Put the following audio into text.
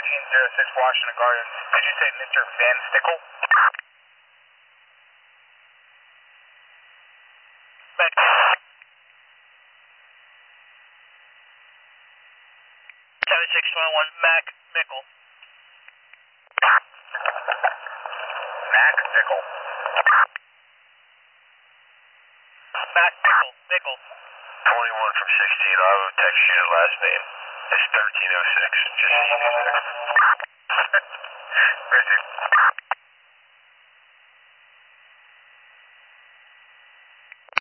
1306 Washington Gardens. Did you say Mr. Van Stickle? Mac. 7621 Mac Mickle. Mac Mickle. Mac Mickle. Mickle. 21 from 16. I'll have a text unit last name. It's 1306. Just so you know there. Right there.